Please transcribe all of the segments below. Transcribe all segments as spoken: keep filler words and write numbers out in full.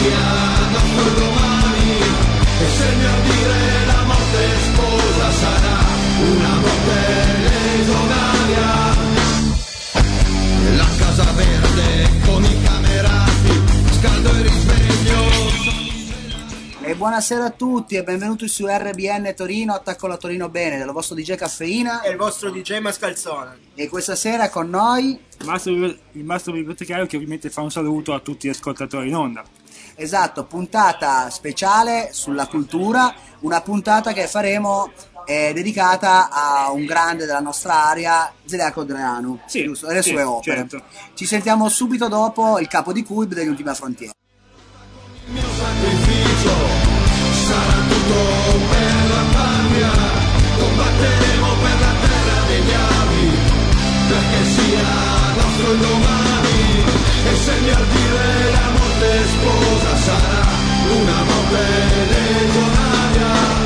sia nostro domani, e se mi ardire la morte sposa sarà una morte legionaria. La casa verde con i camerati, scaldo e risveglio. E buonasera a tutti e benvenuti su R B N Torino, attacco la Torino bene, del vostro D J Caffeina e il vostro D J Mascalzone. E questa sera con noi il mastro, il mastro bibliotecario, che ovviamente fa un saluto a tutti gli ascoltatori in onda. Esatto, puntata speciale sulla cultura, una puntata che faremo è dedicata a un grande della nostra area, Zelia Codreanu, sì, giusto? E le sì, sue opere. Certo. Ci sentiamo subito dopo il capo di Cuib degli Ultima Frontiera. Il mio sacrificio sarà tutto per la patria, combatteremo per la terra degli avi, perché sia nostro il domani, e se mi ardire la morte sposa sarà una morte legionaria.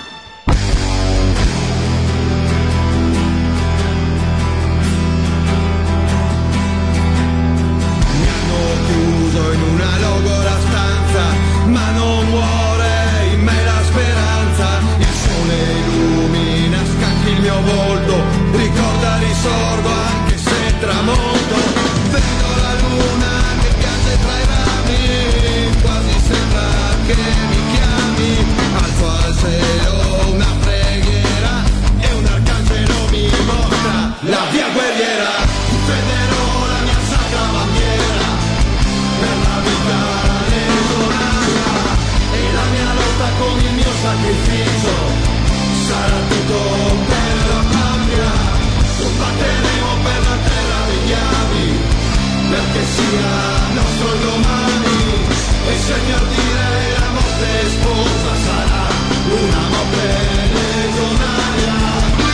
Mi hanno chiuso in una logora stanza, ma non muore in me la speranza. Il sole illumina, scacchi il mio volto, ricorda, risorgo anche se tramonto. Vedo la luna che piange tra i rami, quasi sembra che mi chiami. Alzo al cielo una preghiera e un arcangelo mi mostra la via guerriera. Venderò la mia sacra bandiera per la vita legionaria, e la mia lotta con il mio sacrificio sarà tutto per la patria. Combatteremo per la terra degli avi, perché sia nostro il domani, e se mi ardire la morte sposa sarà una morte legionaria.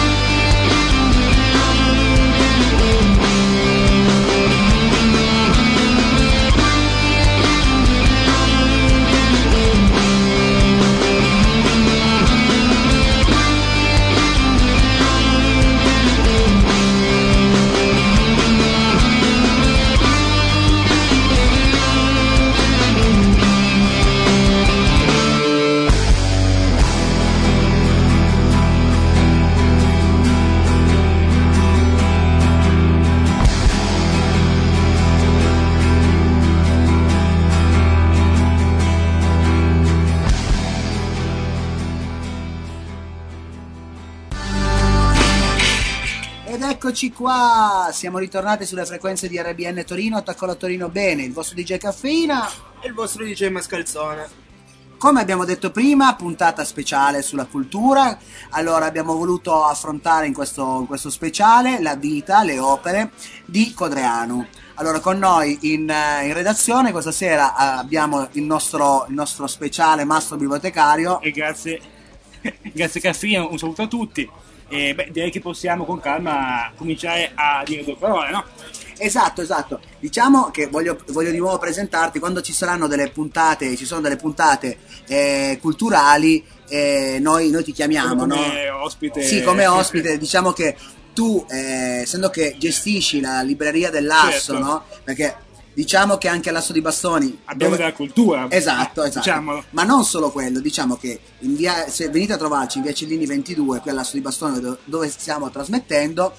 Eccoci qua, siamo ritornati sulle frequenze di R B N Torino, attacco la Torino bene, il vostro D J Caffeina e il vostro D J Mascalzone. Come abbiamo detto prima, puntata speciale sulla cultura. Allora abbiamo voluto affrontare in questo, in questo speciale la vita, le opere di Codreanu. Allora con noi in, in redazione questa sera abbiamo il nostro, il nostro speciale mastro bibliotecario. E grazie, grazie Caffeina, un saluto a tutti. E beh, direi che possiamo con calma cominciare a dire due parole, no? Esatto, esatto. Diciamo che voglio, voglio di nuovo presentarti quando ci saranno delle puntate, ci sono delle puntate eh, culturali, eh, noi, noi ti chiamiamo, come no? ospite. Sì, come ospite. Diciamo che tu, eh, essendo che gestisci la libreria dell'Asso, certo. No? Perché diciamo che anche all'Asso di Bastoni abbiamo dove... della cultura, esatto, esatto. Diciamolo. Ma non solo quello, diciamo che in via... se venite a trovarci in via Cellini ventidue, qui all'Asso di Bastoni dove, dove stiamo trasmettendo,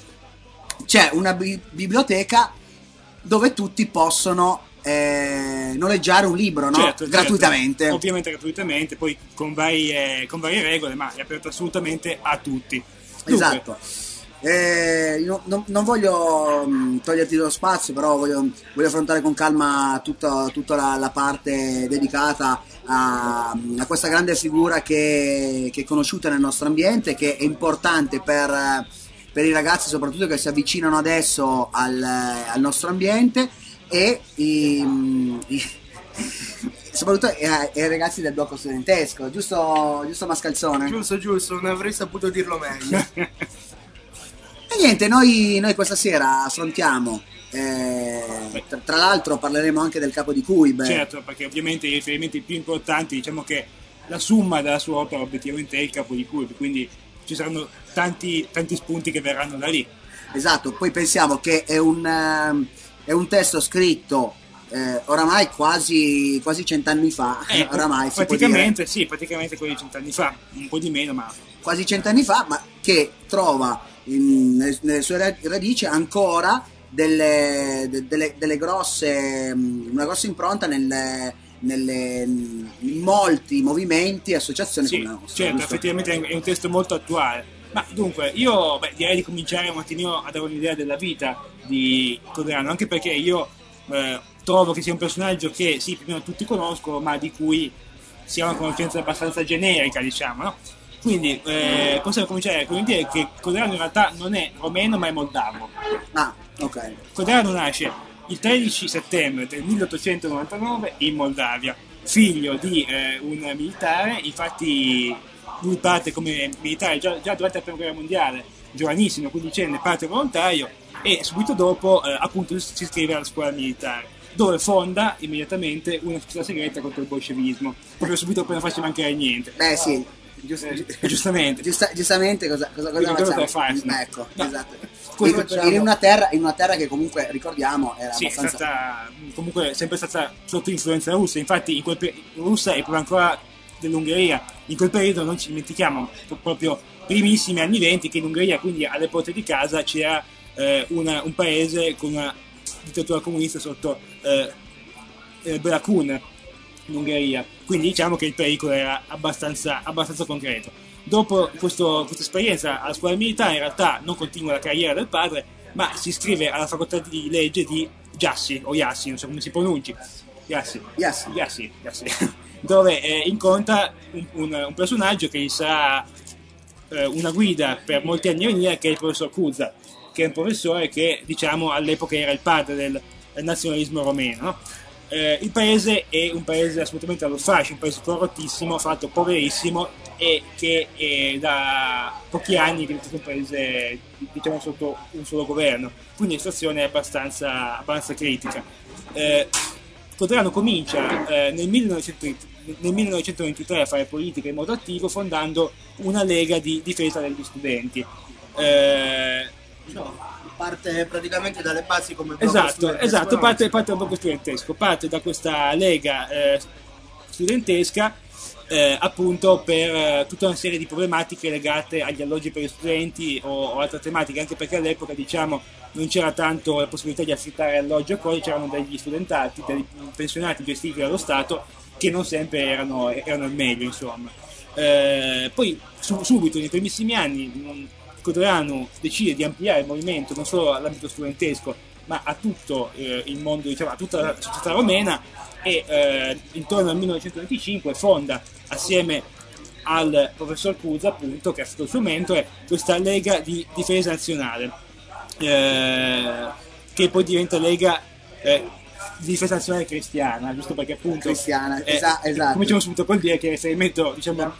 c'è una bi- biblioteca dove tutti possono eh, noleggiare un libro, no? Certo, gratuitamente, certo. Ovviamente gratuitamente, poi con varie, con varie regole, ma è aperto assolutamente a tutti. Dunque, esatto. Eh, no, no, non voglio mh, toglierti lo spazio, però voglio, voglio affrontare con calma tutta, tutta la, la parte dedicata a, a questa grande figura che, che è conosciuta nel nostro ambiente, che è importante per, per i ragazzi soprattutto che si avvicinano adesso al, al nostro ambiente e i, i, soprattutto ai, ai ragazzi del blocco studentesco, giusto, giusto Mascalzone? Giusto, giusto, non avrei saputo dirlo meglio. E niente, noi, noi questa sera affrontiamo, eh, tra, tra l'altro parleremo anche del capo di Cuib. Certo, perché ovviamente i riferimenti più importanti, diciamo che la summa della sua opera obiettivamente è il capo di Cuib, quindi ci saranno tanti, tanti spunti che verranno da lì. Esatto, poi pensiamo che è un, è un testo scritto eh, oramai quasi, quasi cent'anni fa, Eh, oramai si può dire. praticamente sì, praticamente quelli di cent'anni fa, un po' di meno, ma Quasi cent'anni fa, ma che trova in- nelle, nelle sue ra- radici ancora delle, de- delle, delle grosse, mh, una grossa impronta nelle, nelle, mh, in molti movimenti e associazioni sì, come la nostra. certo, giusto? effettivamente è un- è un testo molto attuale. Ma dunque, io beh, direi di cominciare un attimino a dare un'idea della vita di Codrano, anche perché io eh, trovo che sia un personaggio che sì, più o meno tutti conoscono, ma di cui si ha una conoscenza abbastanza generica, diciamo, no? Quindi eh, possiamo cominciare con dire che Codrano in realtà non è romeno, ma è moldavo. Ah, ok. Codrano nasce il tredici settembre del milleottocentonovantanove in Moldavia, figlio di eh, un militare. Infatti lui parte come militare già, già durante la prima guerra mondiale, giovanissimo, quindicenne, parte volontario e subito dopo eh, appunto si iscrive alla scuola militare, dove fonda immediatamente una società segreta contro il bolscevismo, proprio subito appena faccia mancare niente. Beh sì, giust- Eh, giustamente. giusta- giustamente cosa, cosa, cosa Quindi cosa facciamo? fai, no? Ecco, No. esatto. Quello In, facciamo- in una terra, in una terra che comunque ricordiamo era Sì, è abbastanza... stata comunque sempre stata sotto influenza russa, infatti in quel pe- russa e poi ancora dell'Ungheria. In quel periodo non ci dimentichiamo, proprio primissimi anni venti, che in Ungheria, quindi alle porte di casa, c'era eh, una- un paese con una dittatura comunista sotto eh, eh, Bela Kun, in Ungheria. Quindi diciamo che il pericolo era abbastanza, abbastanza concreto. Dopo questo- questa esperienza alla scuola militare, in realtà non continua la carriera del padre, ma si iscrive alla facoltà di legge di Jassy, o Jassy, non so come si pronunci, Jassy, Jassy. Jassy, Jassy, dove eh, incontra un, un- un personaggio che gli sarà eh, una guida per molti anni a venire, che è il professor Cuza, che è un professore che diciamo all'epoca era il padre del, del nazionalismo romeno, no? Eh, il paese è un paese assolutamente allo sfascio, un paese corrottissimo, fatto poverissimo e che è da pochi anni che è diventato un paese diciamo sotto un solo governo, quindi la situazione è abbastanza, abbastanza critica. Eh, Codrano comincia eh, nel, millenovecento nel millenovecentoventitré a fare politica in modo attivo, fondando una lega di difesa degli studenti. Eh, No, parte praticamente dalle basi come blocco Esatto, studentesco, esatto, no? parte, parte dal blocco studentesco, parte da questa lega eh, studentesca eh, appunto per eh, tutta una serie di problematiche legate agli alloggi per gli studenti o, o altre tematiche, anche perché all'epoca diciamo non c'era tanto la possibilità di affittare alloggio a cose, c'erano degli studentati, dei pensionati gestiti dallo Stato che non sempre erano, erano il meglio, insomma. Eh, poi su- subito nei primissimi anni mh, Codrano decide di ampliare il movimento non solo all'ambito studentesco ma a tutto eh, il mondo, diciamo, a tutta la società romena e eh, intorno al millenovecentoventicinque fonda assieme al professor Cuza, appunto, che è stato il suo mentore, questa Lega di Difesa Nazionale, eh, che poi diventa Lega eh, di Difesa Nazionale Cristiana, giusto perché appunto Cristiana, eh, esa- esatto. cominciamo subito col dire che il riferimento diciamo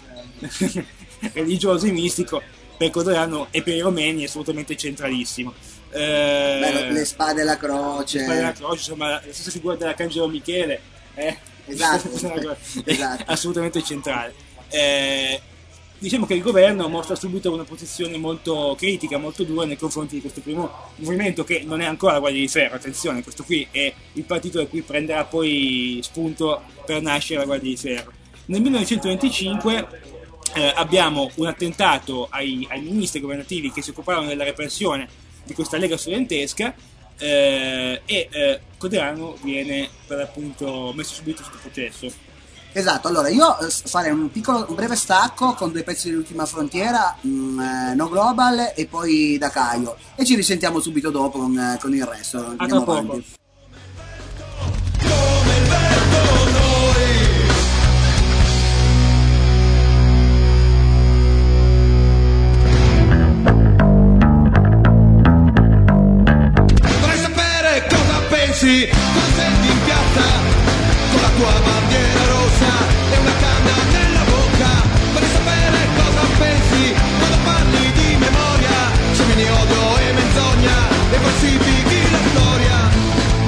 religioso e mistico per Codrano e per i romeni è assolutamente centralissimo. Eh, Beh, le spade e la croce. le spade della croce, insomma, la stessa figura dell'Arcangelo Michele, eh? Esatto, è esatto. assolutamente centrale. Eh, diciamo che il governo mostra subito una posizione molto critica, molto dura nei confronti di questo primo movimento, che non è ancora la Guardia di Ferro, attenzione, questo qui è il partito da cui prenderà poi spunto per nascere la Guardia di Ferro. Nel millenovecentoventicinque eh, abbiamo un attentato ai, ai ministri governativi che si occuparono della repressione di questa lega studentesca eh, e eh, Codrano viene per l'appunto messo subito sotto processo. Esatto, allora io eh, farei un piccolo, un breve stacco con due pezzi dell'ultima frontiera, mh, eh, No Global e poi Da Caio, e ci risentiamo subito dopo con, eh, con il resto. A Andiamo tra avanti. poco. Come il vento noi vorrei sapere cosa pensi, cosa senti in piazza con la tua bandiera rossa e una canna nella bocca. Vorrei sapere cosa pensi quando parli di memoria, semini odio e menzogna e falsifichi la storia.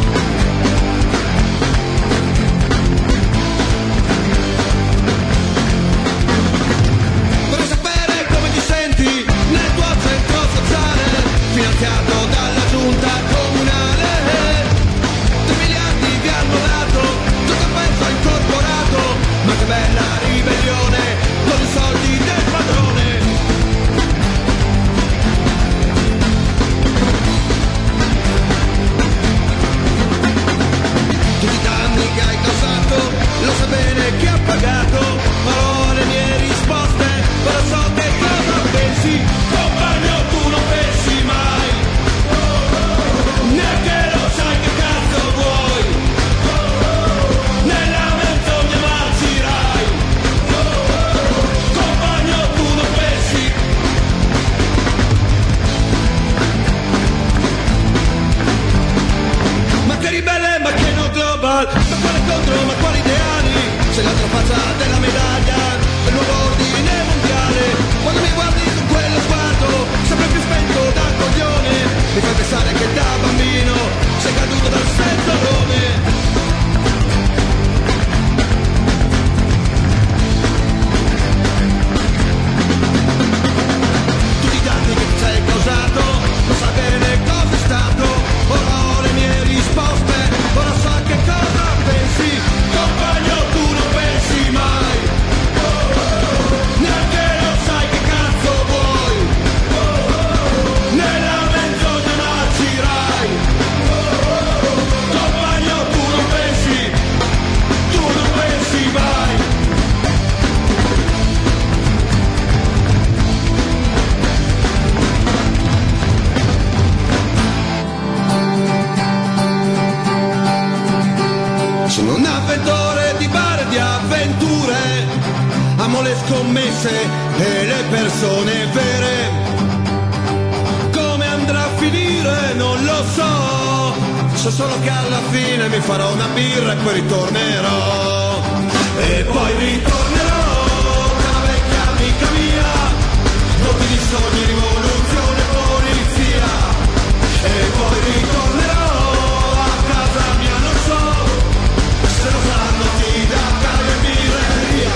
commesse e le persone vere. Come andrà a finire non lo so, so solo che alla fine mi farò una birra e poi ritornerò. E poi ritornerò, cara vecchia amica mia, dotti di sogni, rivoluzione, polizia. E poi ritornerò a casa mia, non so se lo saranno tida, caio e birreria.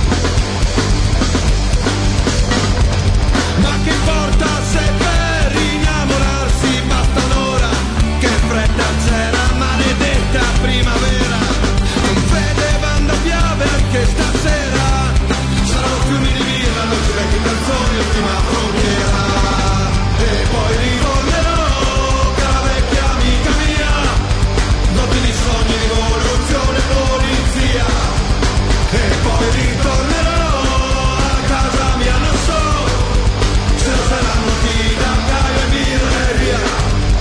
Ma che importa se per innamorarsi basta un'ora, che fretta c'era, maledetta primavera. Non vede banda piave anche stasera, saranno fiumi di birra, non ci vecchie canzoni, ultima frontiera. E poi ritornerò, cara vecchia amica mia, notti di sogni, rivoluzione, polizia. E poi ritornerò a casa mia, non so se lo saranno tida, caio e birreria.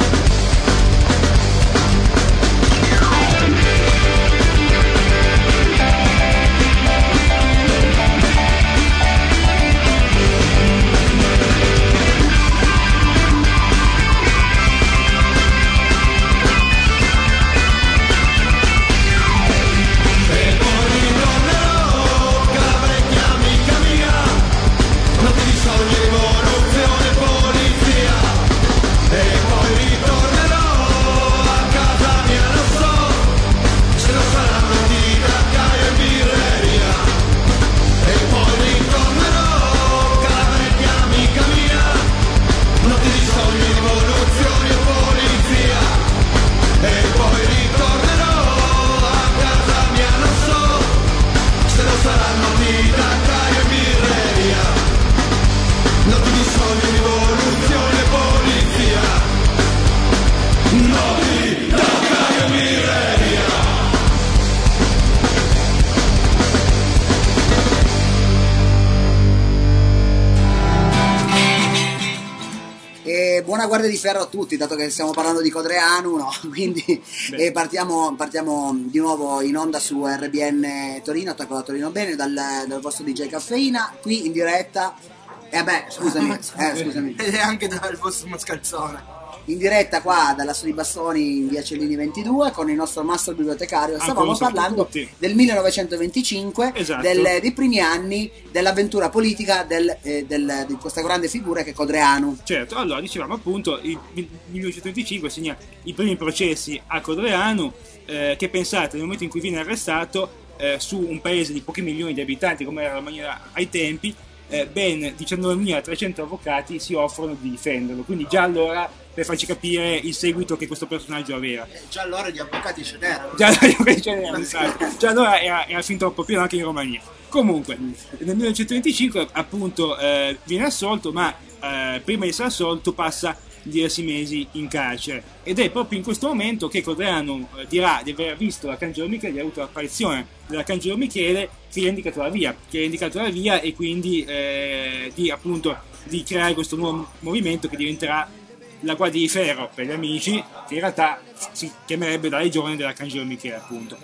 E poi ritornerò, cara vecchia amica mia, notti di sogni, rivoluzione, polizia. E poi ritornerò a casa mia, non so se lo saranno tida, caio e birreria. E poi ritornerò, cara vecchia amica mia, notti di sogni, rivoluzione, polizia. E poi ritornerò a casa mia, non so se lo saranno tida, caio e birreria. Notti di sogni, rivoluzione, polizia. Notti da caio e birreria. E buona guardia di ferro a tutti, dato che stiamo parlando di Codreanu, no? Quindi Beh. eh, partiamo, partiamo di nuovo in onda su R B N Torino, attacco da Torino Bene, dal, dal vostro D J Caffeina, qui in diretta. E eh beh, scusami, eh, scusami. Ed è anche dal vostro mascalzone. In diretta qua dall'Asso di Bassoni in via Cellini ventidue con il nostro mastro bibliotecario. Ancora Stavamo un saluto a parlando tutti. del millenovecentoventicinque, Esatto. del- dei primi anni dell'avventura politica del, eh, del- di questa grande figura che è Codreanu. Certo, allora dicevamo appunto il millenovecentoventicinque segna i primi processi a Codreanu, eh, che pensate nel momento in cui viene arrestato eh, su un paese di pochi milioni di abitanti come era la Romania ai tempi, eh, ben diciannovemilatrecento avvocati si offrono di difenderlo, quindi già allora per farci capire il seguito che questo personaggio aveva. Eh, già allora gli avvocati ce n'erano. Già, già allora era, era fin troppo pieno anche in Romania. Comunque, nel millenovecentoventicinque appunto eh, viene assolto, ma eh, prima di essere assolto passa diversi mesi in carcere, ed è proprio in questo momento che Codreanu eh, dirà di aver visto l'Arcangelo Michele, di aver avuto l'apparizione dell'Arcangelo Michele che gli ha indicato la via, che gli ha indicato la via e quindi eh, di appunto di creare questo nuovo movimento che diventerà la Guardia di Ferro per gli amici, che in realtà si chiamerebbe la Legione dell'Arcangelo Michele, appunto.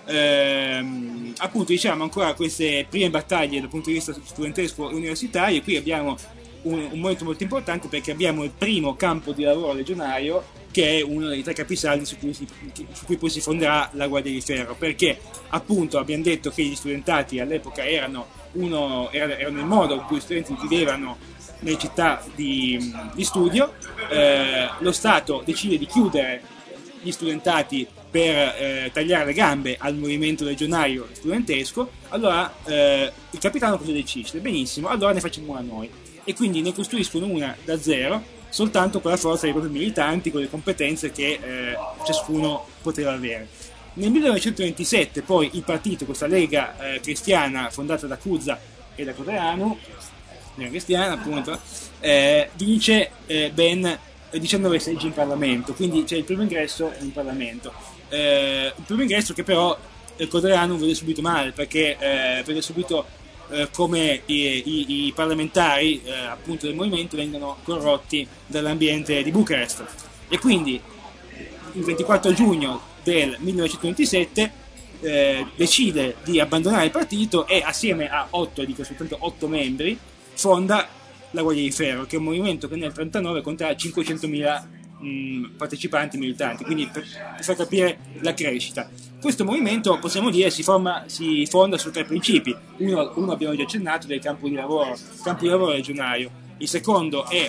Ehm, appunto diciamo ancora queste prime battaglie dal punto di vista studentesco e universitario, e qui abbiamo un, un momento molto importante perché abbiamo il primo campo di lavoro legionario, che è uno dei tre capisaldi su cui, si, su cui poi si fonderà la Guardia di Ferro, perché appunto abbiamo detto che gli studentati all'epoca erano, uno, erano, erano il modo in cui gli studenti vivevano nelle città di, di studio. Eh, lo Stato decide di chiudere gli studentati per eh, tagliare le gambe al movimento legionario studentesco. Allora eh, il capitano cosa decide? Benissimo, allora ne facciamo una noi, e quindi ne costruiscono una da zero, soltanto con la forza dei propri militanti, con le competenze che eh, ciascuno poteva avere. Nel millenovecentoventisette poi il partito, questa lega eh, cristiana fondata da Cuza e da Codreanu, lega cristiana appunto, eh, vince eh, ben diciannove seggi in Parlamento, quindi c'è il primo ingresso in Parlamento. Eh, il primo ingresso che però eh, Codreanu vede subito male, perché eh, vede subito eh, come i, i, i parlamentari eh, appunto del movimento vengono corrotti dall'ambiente di Bucarest, e quindi il ventiquattro giugno del millenovecentoventisette eh, decide di abbandonare il partito e assieme a otto, dico soltanto otto membri, fonda la Guardia di Ferro, che è un movimento che nel trentanove conterà cinquecentomila mh, partecipanti militanti, quindi per, per far capire la crescita. Questo movimento, possiamo dire, si, forma, si fonda su tre principi. Uno, uno abbiamo già accennato, del campo di lavoro, campo di lavoro regionario. Il secondo è,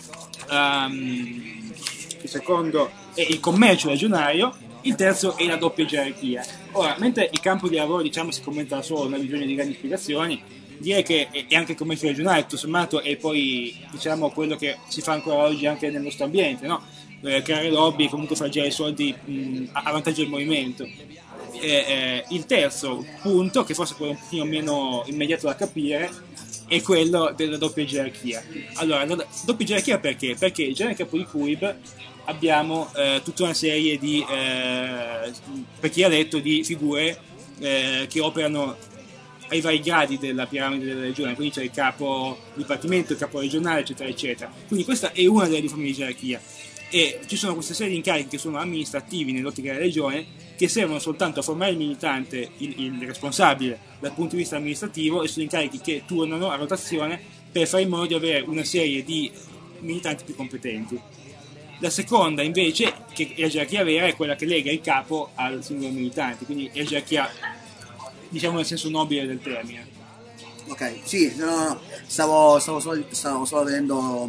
um, il secondo è il commercio regionario. Il terzo è la doppia gerarchia. Ora, mentre il campo di lavoro, diciamo, si commenta solo, non ha bisogno di grandi spiegazioni, direi che è anche il commercio regionale, tutto sommato, è poi, diciamo, quello che si fa ancora oggi anche nel nostro ambiente, no? Eh, creare lobby e comunque far girare i soldi mh, a vantaggio del movimento. Eh, eh, il terzo punto, che forse è quello un pochino meno immediato da capire, è quello della doppia gerarchia. Allora, la doppia gerarchia perché? Perché già nel capo di Q I B abbiamo eh, tutta una serie di, eh, per chi ha detto, di figure eh, che operano ai vari gradi della piramide della regione, quindi c'è il capo dipartimento, il capo regionale, eccetera, eccetera. Quindi questa è una delle forme di gerarchia e ci sono questa serie di incarichi che sono amministrativi nell'ottica della regione, che servono soltanto a formare il militante, il, il responsabile dal punto di vista amministrativo, e sono incarichi che turnano a rotazione per fare in modo di avere una serie di militanti più competenti. La seconda invece, che è la gerarchia vera, è quella che lega il capo al singolo militante, quindi è la gerarchia, diciamo, nel senso nobile del termine. Ok, sì, no, no, stavo, stavo, solo, stavo solo vedendo,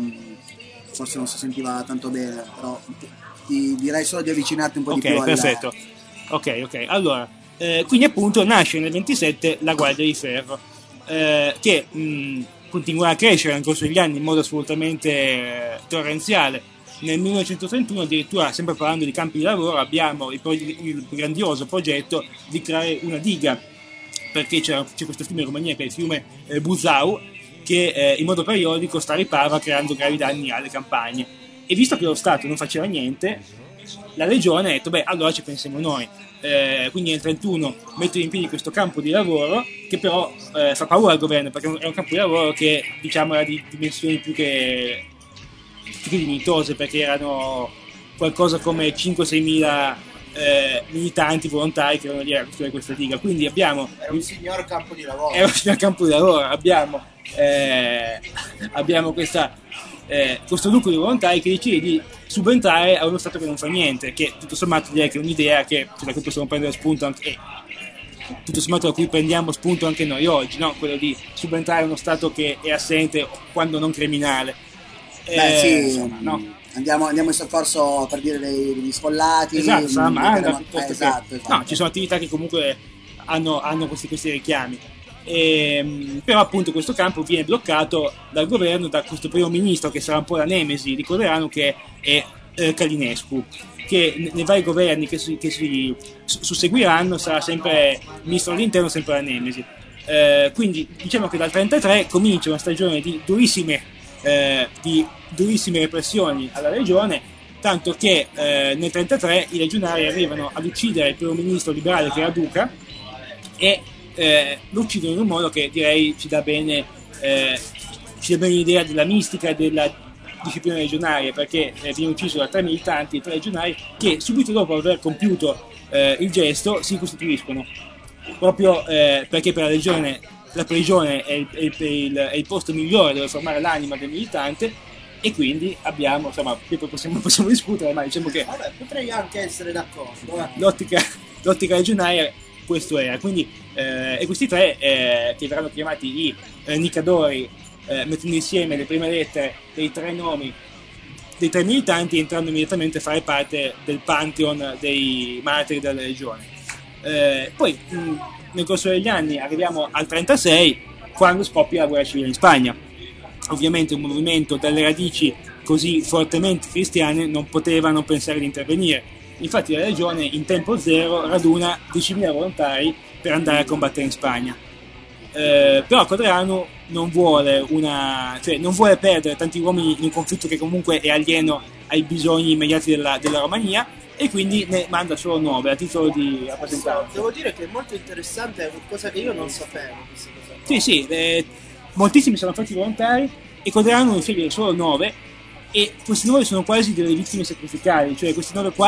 forse non si sentiva tanto bene, però ti, ti direi solo di avvicinarti un po' okay, di più. Ok, perfetto. Alla... Ok, ok, allora, eh, quindi appunto nasce nel ventisette la Guardia di Ferro, eh, che mh, continuerà a crescere nel corso degli anni in modo assolutamente eh, torrenziale. Nel millenovecentotrentuno, addirittura, sempre parlando di campi di lavoro, abbiamo il, il grandioso progetto di creare una diga, perché c'è, c'è questo fiume in Romania che è il fiume eh, Buzău, che eh, in modo periodico straripava creando gravi danni alle campagne. E visto che lo Stato non faceva niente, la regione ha detto, beh, allora ci pensiamo noi. Eh, quindi nel trentuno mettono in piedi questo campo di lavoro che però eh, fa paura al governo, perché è un campo di lavoro che, diciamo, era di dimensioni più che più dignitose, perché erano qualcosa come cinque sei mila eh, militanti volontari che erano lì a costruire questa diga. Quindi abbiamo era un signor campo di lavoro era un signor campo di lavoro abbiamo, eh, abbiamo questa, eh, questo nucleo di volontari che decide di subentrare a uno Stato che non fa niente, che tutto sommato direi che è un'idea che, da cui possiamo prendere spunto anche, eh, tutto sommato da cui prendiamo spunto anche noi oggi, no? Quello di subentrare a uno Stato che è assente quando non criminale. Beh, eh, sì, insomma, no? andiamo, andiamo in soccorso, per dire, dei, degli sfollati. Esatto, Salamandra, eh, esatto, esatto. No, ci sono attività che comunque hanno, hanno questi, questi richiami. E, però appunto questo campo viene bloccato dal governo, da questo primo ministro che sarà un po' la nemesi di Codreanu, che è eh, Călinescu, che nei vari governi che si, che si susseguiranno sarà sempre ministro dell'interno, sempre la nemesi. Eh, quindi diciamo che dal trentatré comincia una stagione di durissime Eh, di durissime repressioni alla regione, tanto che eh, nel trentatré i legionari arrivano ad uccidere il primo ministro liberale che era Duca, e eh, lo uccidono in un modo che direi ci dà bene eh, ci dà bene l'idea della mistica e della disciplina legionaria, perché eh, viene ucciso da tre militanti, tre legionari, che subito dopo aver compiuto eh, il gesto si costituiscono, proprio eh, perché per la legione la prigione è il, è, il, è, il, è il posto migliore dove formare l'anima del militante, e quindi abbiamo, insomma, possiamo, possiamo discutere, ma diciamo che vabbè, potrei anche essere d'accordo, eh. l'ottica, l'ottica legionaria questo era. Quindi eh, e questi tre eh, che verranno chiamati i eh, Nicadori, eh, mettendo insieme le prime lettere dei tre nomi dei tre militanti, entrando immediatamente a fare parte del pantheon dei martiri della legione. Eh, poi mh, nel corso degli anni arriviamo al trentasei, quando scoppia la guerra civile in Spagna. Ovviamente un movimento dalle radici così fortemente cristiane non poteva non pensare di intervenire. Infatti la legione in tempo zero raduna diecimila volontari per andare a combattere in Spagna. Eh, però Codreanu non vuole una, cioè non vuole perdere tanti uomini in un conflitto che comunque è alieno ai bisogni immediati della, della Romania, e quindi ne manda solo nove a titolo di rappresentanza. Devo dire che è molto interessante, è qualcosa che io non sapevo. Sì, sì, eh, moltissimi sono fatti volontari e Codreanu ne sceglie solo nove, e questi nove sono quasi delle vittime sacrificali, cioè questi nove qua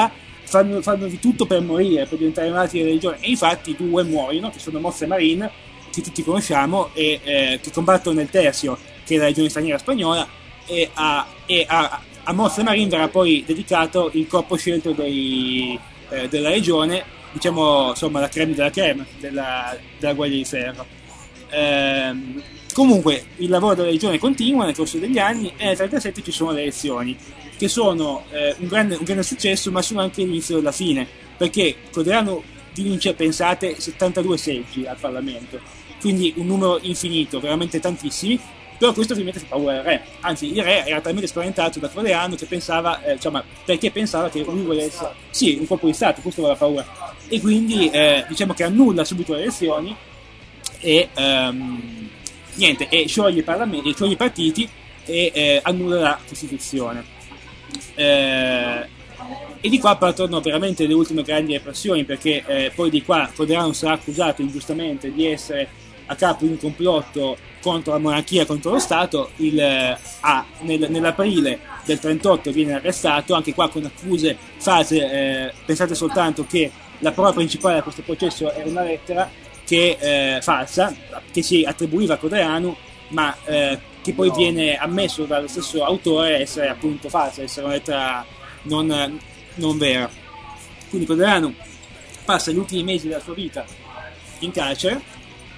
fanno, fanno di tutto per morire, per diventare malati della legione, e infatti due muoiono, che sono Moss e Marin, che tutti conosciamo, e eh, che combattono nel Tercio, che è la legione straniera spagnola, e a, e a, a Moss e Marin verrà poi dedicato il corpo scelto dei, eh, della legione, diciamo insomma la creme della creme della, della guardia di ferro. Ehm, comunque il lavoro della legione continua nel corso degli anni, e nel trentasette ci sono le elezioni, che sono eh, un, grande, un grande successo, ma sono anche l'inizio della fine, perché Codreanu vince, pensate, settantadue seggi al Parlamento, quindi un numero infinito, veramente tantissimi. Però questo ovviamente fa paura al re, anzi il re era talmente spaventato da Codreanu che pensava, eh, insomma, perché pensava che lui volesse, sì, un colpo di stato, questo aveva paura, e quindi eh, diciamo che annulla subito le elezioni e um, niente, e scioglie i parlamenti, scioglie i partiti e eh, annulla la Costituzione. Eh, e di qua partono veramente le ultime grandi repressioni, perché eh, poi di qua Codreanu sarà accusato ingiustamente di essere a capo di un complotto contro la monarchia, contro lo Stato. Il, ah, nel, nell'aprile del trentotto viene arrestato, anche qua con accuse false. Eh, pensate soltanto che la prova principale di questo processo è una lettera che eh, falsa, che si attribuiva a Codreanu, ma eh, che poi viene ammesso dallo stesso autore essere appunto falsa, essere una lettera non, non vera. Quindi Codreanu passa gli ultimi mesi della sua vita in carcere,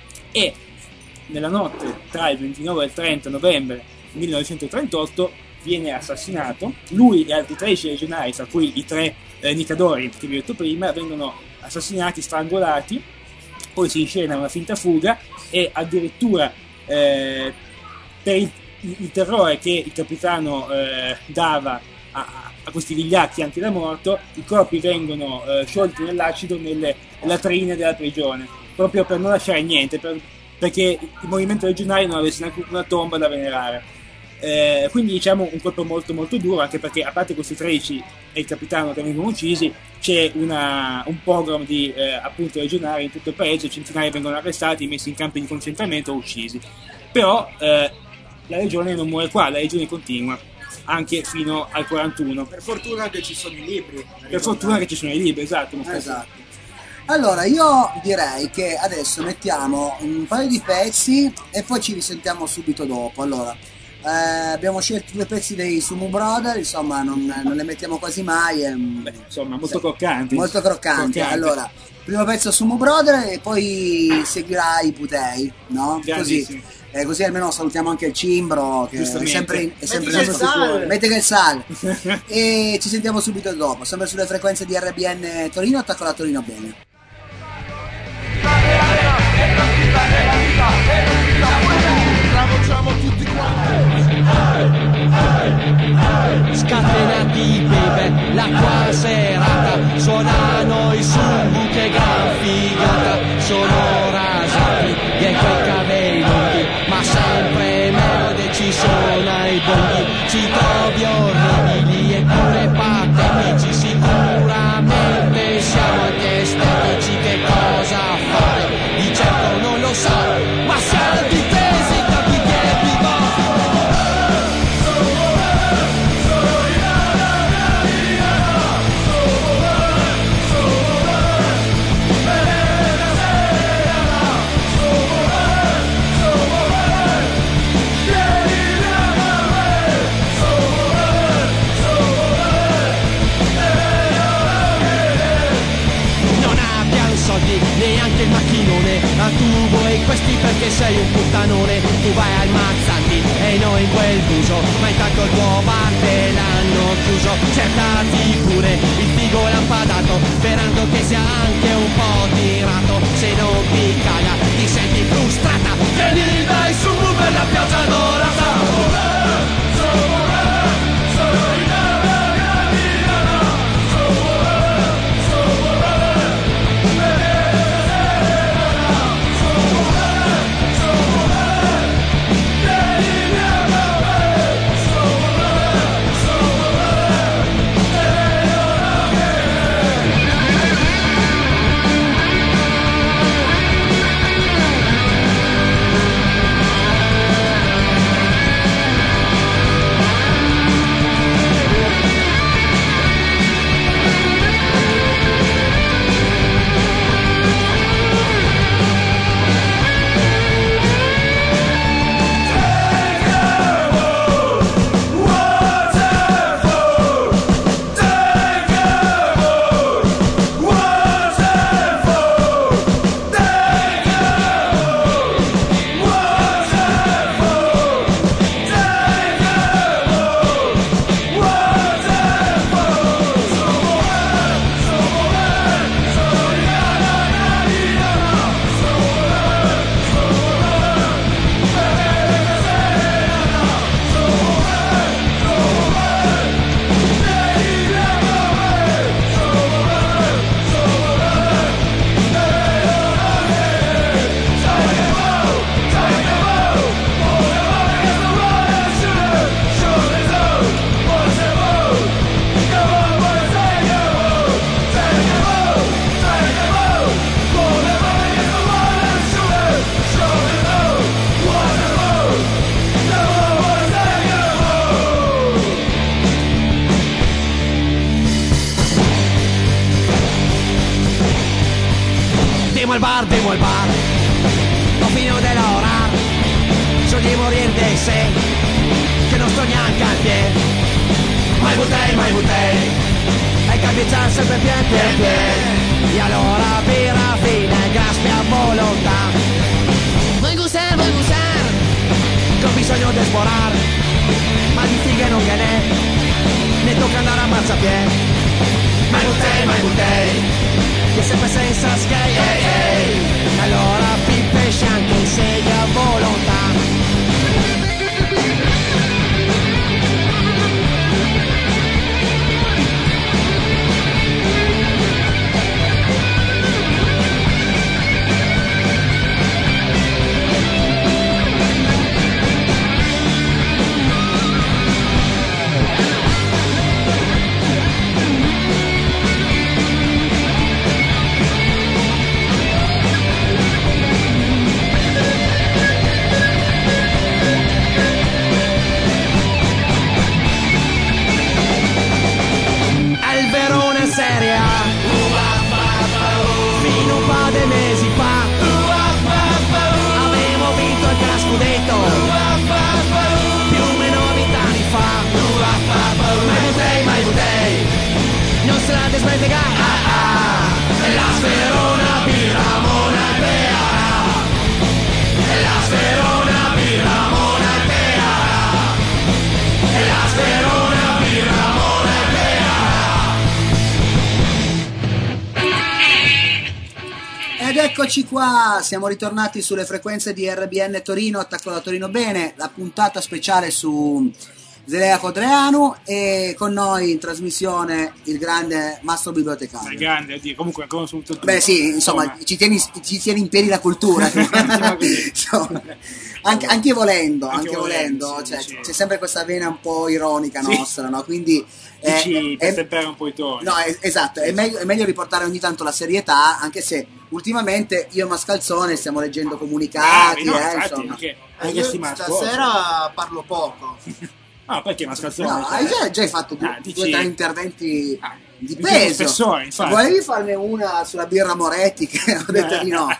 e nella notte tra il ventinove e il trenta novembre millenovecentotrentotto viene assassinato. Lui e altri tredici legionari, tra cui i tre eh, Nicadori che vi ho detto prima, vengono assassinati, strangolati. Poi si inscena una finta fuga, e addirittura eh, per il, il terrore che il capitano eh, dava a, a questi vigliacchi anche da morto, i corpi vengono eh, sciolti nell'acido nelle latrine della prigione, proprio per non lasciare niente, per, perché il movimento legionario non avesse neanche una tomba da venerare. Eh, quindi diciamo un colpo molto molto duro, anche perché a parte questi tredici e il capitano che vengono uccisi, c'è una, un pogrom di eh, appunto legionari in tutto il paese, centinaia vengono arrestati, messi in campi di concentramento o uccisi. Però eh, la legione non muore qua, la legione continua anche fino al quarantuno. Per fortuna che ci sono i libri. Per fortuna che ci sono i libri, esatto. Esatto. Allora, io direi che adesso mettiamo un paio di pezzi e poi ci risentiamo subito dopo. Allora, eh, abbiamo scelto due pezzi dei Sumo Brother, insomma, non, non le mettiamo quasi mai. E, Beh, insomma, molto sì, croccanti. Molto croccanti. croccanti. Allora, primo pezzo Sumo Brother e poi seguirà i Putei, no? Così. Eh, così almeno salutiamo anche il Cimbro, che è sempre, è sempre Metti che sale. Mette che sale. E ci sentiamo subito dopo, sempre sulle frequenze di R B N Torino. Attacco la Torino bene. Travolgiamo tutti quanti. Scatenati baby, la qua serata suonano i Sumu, che gran figata, sono rasati e quei capelli lunghi, ma sempre melode ci sono ai bonghi, ci trovi orribili e pure patetici, sicuramente siamo anche estetici, che cosa fare? Di certo non lo so, ma siamo difesi da chi che vivo. Neanche il macchinone, ma tu vuoi questi perché sei un puttanone. Tu vai al Mazzanti e noi in quel buso, ma intanto il tuo bar te l'hanno chiuso. Cercati pure il figo lampadato, sperando che sia anche un po' tirato. Se non ti caga ti senti frustrata, vieni dai su per la piazza dorata. al bar, vivo al bar, no fino de la hora, soy de morir de sed, que no sto neanche al pie, mai butei, mai butei, e capitare sempre pian pian pian, e allora birra fine, graspi a volontà, vuoi gustar, vuoi gustar, che ho bisogno di esporar, ma di fighe non che ne, ne tocca andare a marciapiede, mai butei, mai butei, che sempre senza sky, ehi, ehi, allora pippe scianche sei a volontà. Serie A, fino a un po' di mesi fa avevo vinto il Gran Scudetto, più o meno vent'anni fa, mai butei, mai butei, non se la desmentegare, ah ah, e la Sperona birra monapea, e la Sperona birra monapea, e la Sperona birra monapea. Ed eccoci qua, siamo ritornati sulle frequenze di R B N Torino, Attacco da Torino Bene, la puntata speciale su Zelea Codreanu, e con noi in trasmissione il grande Mastro Bibliotecario. Il grande, oddio, comunque ancora su tutto. Beh sì, insomma, insomma. Ci, tieni, ci tieni in piedi la cultura. Insomma, anche, anche volendo, anche, anche volendo, volendo sì, cioè, sì. C'è sempre questa vena un po' ironica nostra, sì. No? Quindi Dici, eh, per è, temperare un po' i toni. No, è, esatto, è meglio, è meglio riportare ogni tanto la serietà, anche se ultimamente io e Mascalzone stiamo leggendo comunicati, ah, no, eh, infatti, insomma. Perché, eh, io stasera parlo poco. Ah, perché Mascalzone? No, hai già, già hai fatto due o ah, dici... tre interventi ah, di peso. Spessore, infatti. Volevi farne una sulla birra Moretti, che ho detto di no.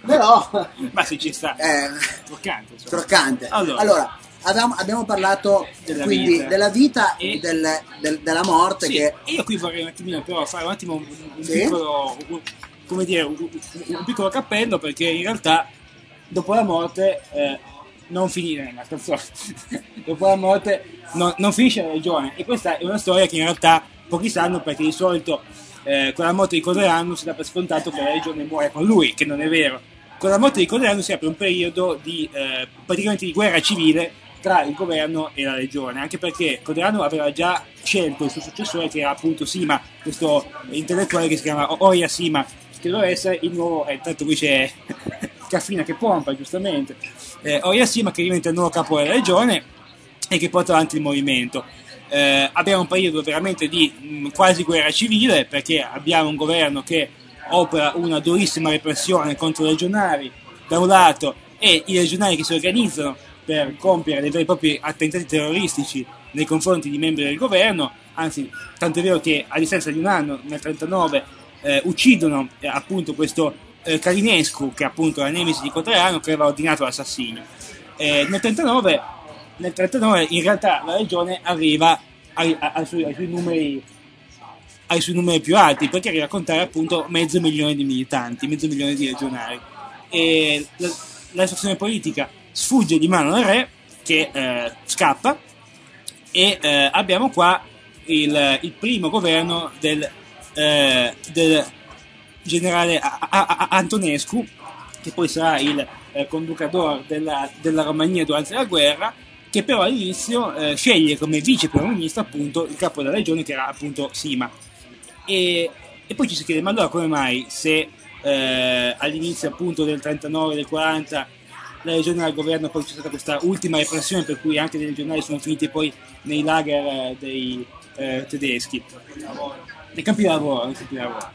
Però ma se ci sta. Eh, croccante, insomma. Croccante. Allora, allora abbiamo, abbiamo parlato della quindi vita. della vita e e del, del, della morte. Sì, che... io qui vorrei un attimino però fare un attimo un, un sì? piccolo un, come dire un, un piccolo cappello, perché in realtà dopo la morte eh, non finire nella canzone dopo la morte non, non finisce la regione, e questa è una storia che in realtà pochi sanno, perché di solito eh, con la morte di Codreanu si dà per scontato che la regione muore con lui, che non è vero. Con la morte di Codreanu si apre un periodo di eh, praticamente di guerra civile tra il governo e la regione, anche perché Codreanu aveva già scelto il suo successore, che era appunto Sima, questo intellettuale che si chiama Oria Sima, che doveva essere il nuovo, eh, tanto qui c'è Caffina che pompa giustamente, eh, Oria Sima, che diventa il nuovo capo della regione e che porta avanti il movimento. Eh, abbiamo un periodo veramente di mh, quasi guerra civile, perché abbiamo un governo che opera una durissima repressione contro i legionari da un lato, e i legionari che si organizzano per compiere dei veri e propri attentati terroristici nei confronti di membri del governo, anzi tanto è vero che a distanza di un anno, nel trentanove, eh, uccidono eh, appunto questo eh, Calinescu, che appunto era nemesi di Codreanu, che aveva ordinato l'assassinio. Eh, nel trentanove, nel trentanove in realtà la regione arriva ai, ai, suoi, ai suoi numeri ai suoi numeri più alti, perché arriva a contare appunto mezzo milione di militanti, mezzo milione di legionari, e la, la situazione politica sfugge di mano al re, che eh, scappa, e eh, abbiamo qua il, il primo governo del, eh, del generale a- a- a- Antonescu, che poi sarà il eh, conducador della, della Romania durante la guerra, che però all'inizio eh, sceglie come vice primo ministro appunto il capo della regione, che era appunto Sima. E, e poi ci si chiede, ma allora come mai, se eh, all'inizio appunto del trentanove, del quaranta la regione al governo, poi c'è stata questa ultima repressione per cui anche dei legionari sono finiti poi nei lager eh, dei eh, tedeschi, nei campi di lavoro, nei campi di lavoro.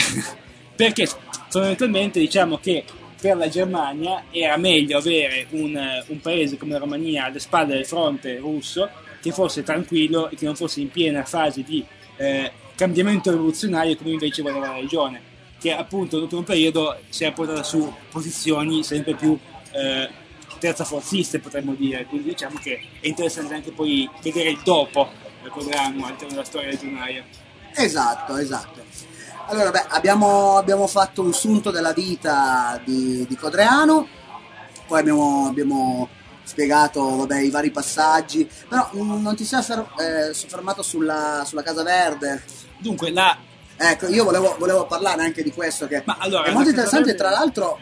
Perché fondamentalmente diciamo che per la Germania era meglio avere un, un paese come la Romania alle spalle del fronte russo, che fosse tranquillo e che non fosse in piena fase di eh, cambiamento rivoluzionario, come invece voleva la regione. che appunto dopo un periodo si è portata su posizioni sempre più eh, terzaforziste, potremmo dire, quindi diciamo che è interessante anche poi vedere il dopo del programma all'interno della storia legionaria. Esatto, esatto. Allora, beh, abbiamo, abbiamo fatto un sunto della vita di, di Codreanu, poi abbiamo, abbiamo spiegato vabbè, i vari passaggi, però mh, non ti sei affer- eh, soffermato sulla, sulla Casa Verde. Dunque, la... Ecco, io volevo, volevo parlare anche di questo, che Ma allora, è molto la Casa interessante, Verde... tra l'altro...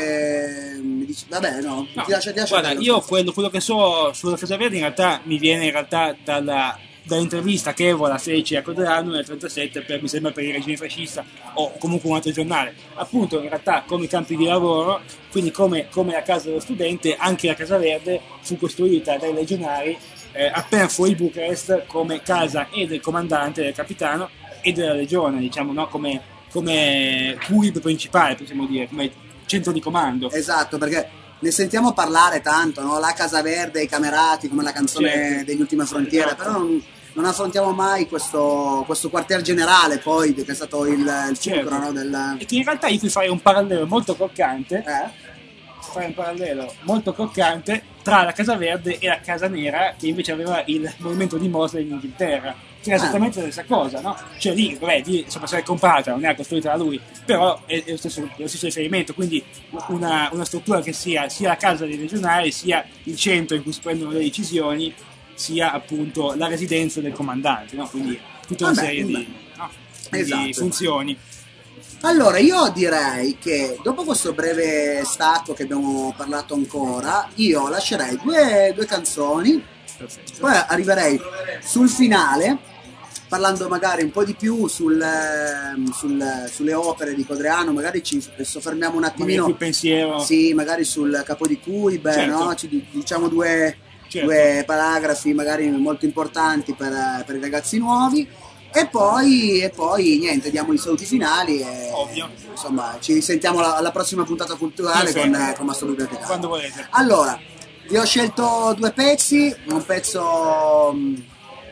Eh, mi dici, vabbè, no, no ti lascio, ti lascio guarda, bello, io quello, quello che so sulla Casa Verde in realtà mi viene in realtà dalla... dall'intervista che Evola fece a Codreanu nel trentasette per, mi sembra per il regime fascista o comunque un altro giornale, appunto in realtà come campi di lavoro, quindi come, come la casa dello studente, anche la Casa Verde fu costruita dai legionari eh, appena fuori Bucarest come casa e del comandante, del capitano e della legione, diciamo, no? come, come curib principale, possiamo dire, come centro di comando. Esatto, perché ne sentiamo parlare tanto, no? La Casa Verde, i camerati, come la canzone Certo. degli Ultime Frontiere, Esatto. però non, non affrontiamo mai questo, questo quartier generale poi, che è stato il, il Certo. fulcro, no? del... E che in realtà io qui fare un parallelo molto croccante Eh? fare un parallelo molto croccante tra la Casa Verde e la Casa Nera, che invece aveva il movimento di Mosley in Inghilterra, che era esattamente la stessa cosa, no? Cioè lì, vabbè, lì insomma se l'è comprata, non era costruita da lui, però è, è, lo, stesso, è lo stesso riferimento, quindi una, una struttura che sia sia la casa dei legionari, sia il centro in cui si prendono le decisioni, sia appunto la residenza del comandante, no? Quindi tutta una Vabbè, serie vabbè. di, no? Esatto. di funzioni. Allora, io direi che dopo questo breve stacco che abbiamo parlato ancora, io lascerei due, due canzoni, Perfetto. poi arriverei sul finale, parlando magari un po' di più sul, ehm, sul- sulle opere di Codreanu, magari ci soffermiamo un Magari attimino, più pensiero. sì, magari sul Capo di Cuib, Certo. no? Ci di- diciamo due, Certo. due paragrafi magari molto importanti per, per i ragazzi nuovi. E poi, e poi niente, diamo i saluti finali e Ovvio. insomma ci sentiamo alla, alla prossima puntata culturale con, Perfetto. con Mastro Bibliotecario. Quando volete. Allora, io ho scelto due pezzi, un pezzo mh,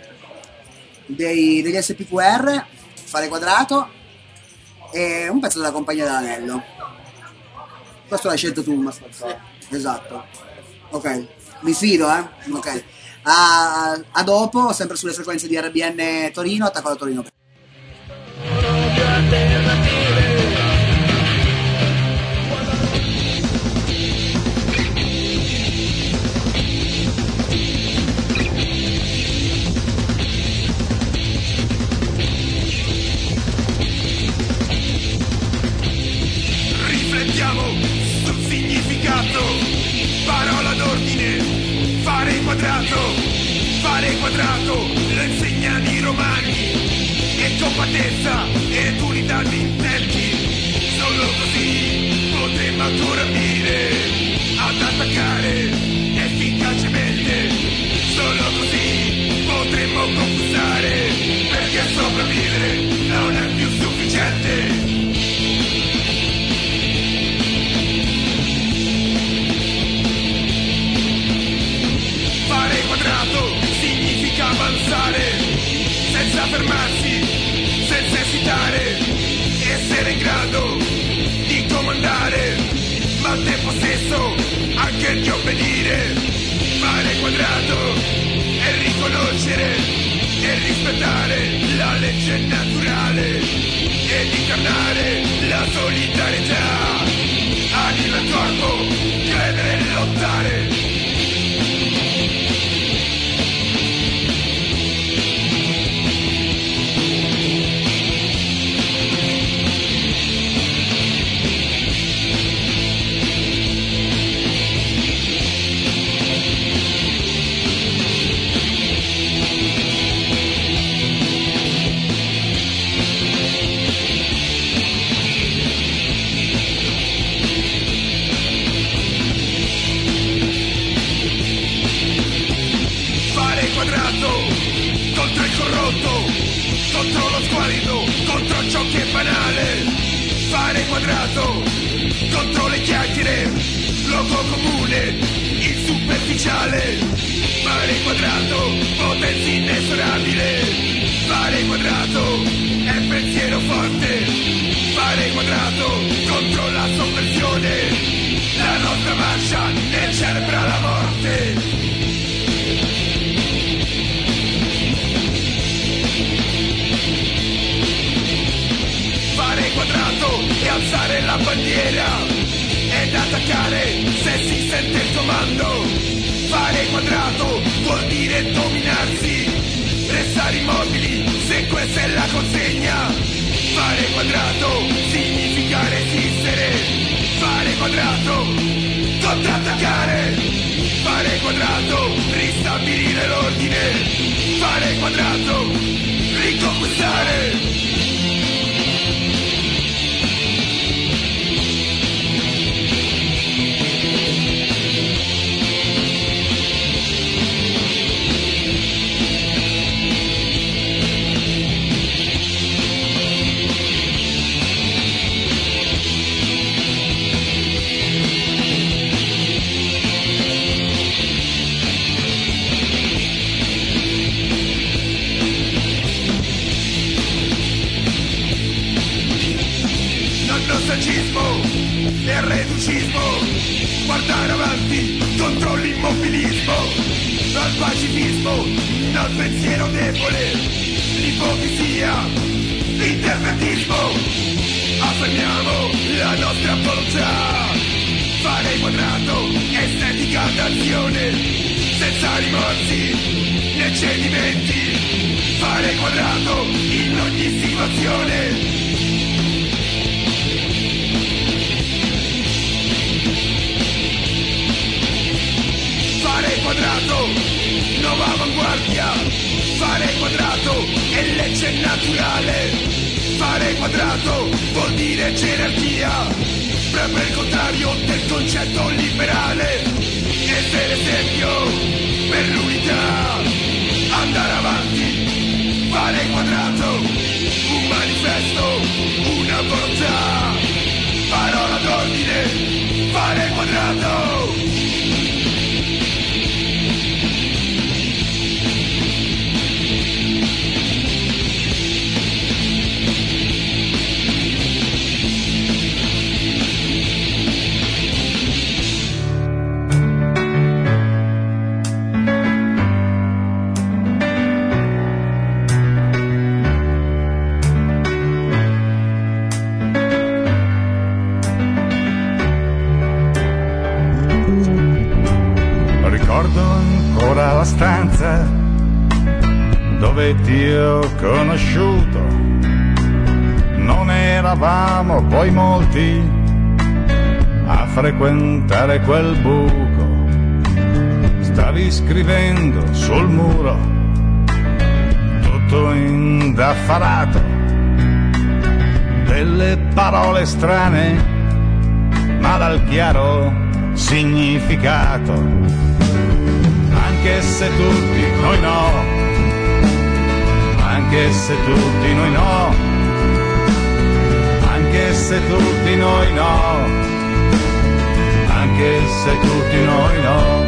dei, degli S P Q R, Fare Quadrato, e un pezzo della Compagnia dell'Anello. Questo l'hai scelto tu, Mastro. Esatto. Ok, mi fido, eh? Ok. A, a dopo, sempre sulle frequenze di R B N Torino, attacco da Torino. Riflettiamo sul significato, parola d'ordine, fare quadrato, fare quadrato, lo insegnano i romani, e compattezza ed unità di intenti, solo così potremmo ancora dire ad attaccare efficacemente, solo così potremmo conquistare, perché sopravvivere non è più sufficiente. Fare quadrato significa avanzare, senza fermarsi, senza esitare, essere in grado di comandare, ma al tempo stesso anche di obbedire. Fare quadrato è riconoscere e rispettare la legge naturale ed incarnare la solidarietà. Anima e corpo, credere e lottare. Contro il corrotto, contro lo squalido, contro ciò che è banale. Fare quadrato, contro le chiacchiere, luogo comune, il superficiale. Fare quadrato, potenza inesorabile. Fare quadrato, è pensiero forte. Fare quadrato e dominarsi, restare immobili se questa è la consegna. Fare quadrato significa resistere, fare quadrato contrattaccare, fare quadrato ristabilire l'ordine, fare quadrato riconquistare. E reducismo, guardare avanti contro l'immobilismo, al pacifismo, al pensiero debole, l'ipocrisia, l'interventismo. Affermiamo la nostra volontà, fare quadrato, estetica d'azione, senza rimorsi né cedimenti, fare quadrato in ogni situazione. Fare quadrato, nuova avanguardia, fare quadrato è legge naturale, fare quadrato vuol dire gerarchia, proprio il contrario del concetto liberale, essere esempio per l'unità, andare avanti, fare quadrato, un manifesto, una volontà, parola d'ordine, fare quadrato. La stanza dove ti ho conosciuto, non eravamo poi molti a frequentare quel buco, stavi scrivendo sul muro tutto indaffarato, delle parole strane ma dal chiaro significato. Anche se tutti noi no, anche se tutti noi no, anche se tutti noi no, anche se tutti noi no.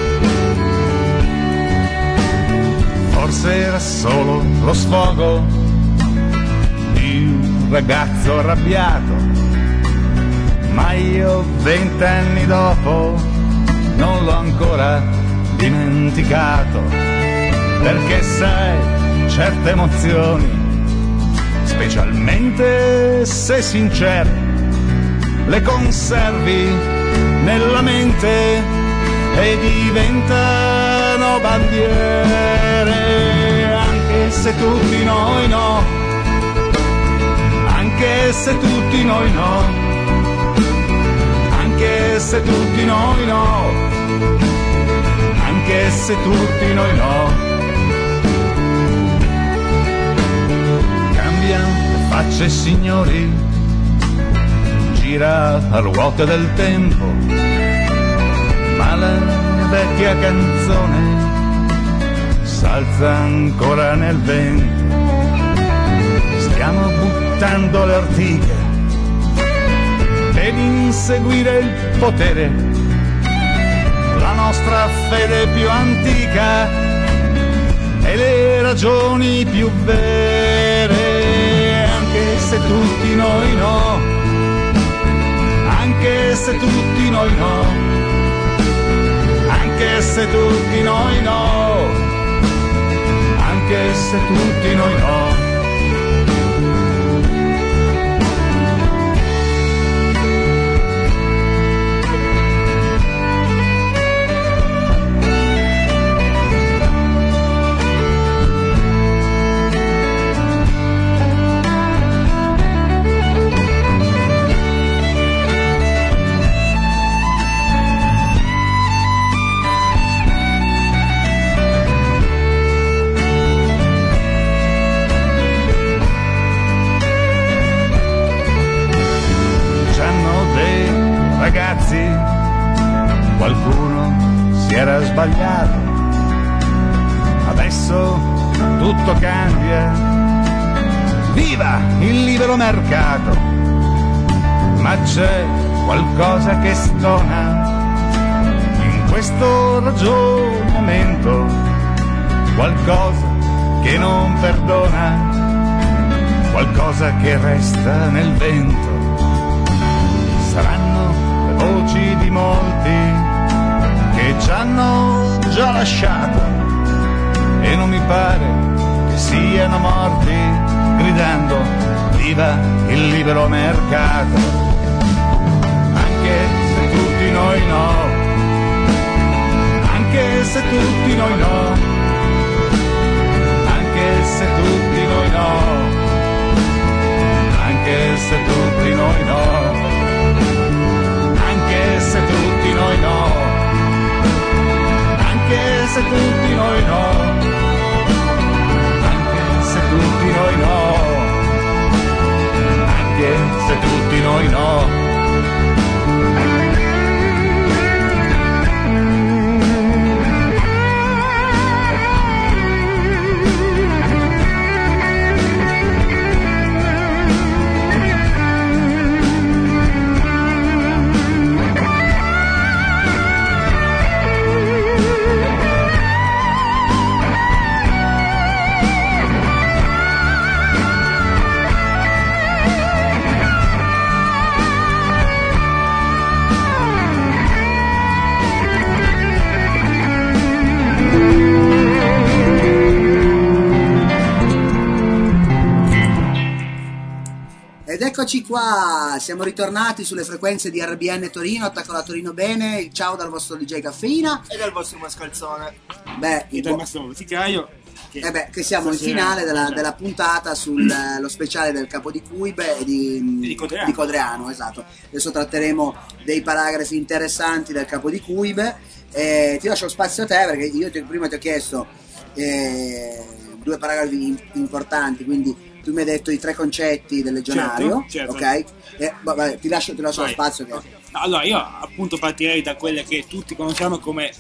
Forse era solo lo sfogo di un ragazzo arrabbiato, ma io vent'anni dopo non l'ho ancora dimenticato, perché sai, certe emozioni, specialmente se sincere, le conservi nella mente e diventano bandiere. Anche se tutti noi no, anche se tutti noi no, anche se tutti noi no, anche se tutti noi no. Cambiano le facce signori, gira a ruote del tempo, ma la vecchia canzone s'alza ancora nel vento. Stiamo buttando le ortiche per inseguire il potere, la nostra fede più antica e le ragioni più vere. Anche se tutti noi no, anche se tutti noi no, anche se tutti noi no, anche se tutti noi no. tutto cambia. Viva il libero mercato, ma c'è qualcosa che stona in questo ragionamento, qualcosa che non perdona, qualcosa che resta nel vento. Saranno le voci di molti che ci hanno già lasciato e non mi pare che siano morti gridando viva il libero mercato. Anche se tutti noi no, anche se tutti noi no, anche se tutti noi no, anche se tutti noi no, anche se tutti noi no, anche se tutti noi no, anche se tutti noi no, anche se tutti noi no. Eccoci qua, siamo ritornati sulle frequenze di R B N Torino, attacco la Torino bene, ciao dal vostro D J Caffeina e dal vostro Mascalzone. Beh, e dal Massimo Boticaio. Che, eh beh, che siamo in finale della, della puntata sullo speciale del Capo di Cuibe e di, di, Codreano. di Codreano, esatto. Adesso tratteremo dei paragrafi interessanti del Capo di Cuibe e ti lascio spazio a te perché io ti, prima ti ho chiesto eh, due paragrafi importanti, quindi tu mi hai detto i tre concetti del legionario, certo, certo. Ok? E, vabbè, ti lascio, ti lascio lo spazio. Che... Allora, io appunto partirei da quelle che tutti conosciamo come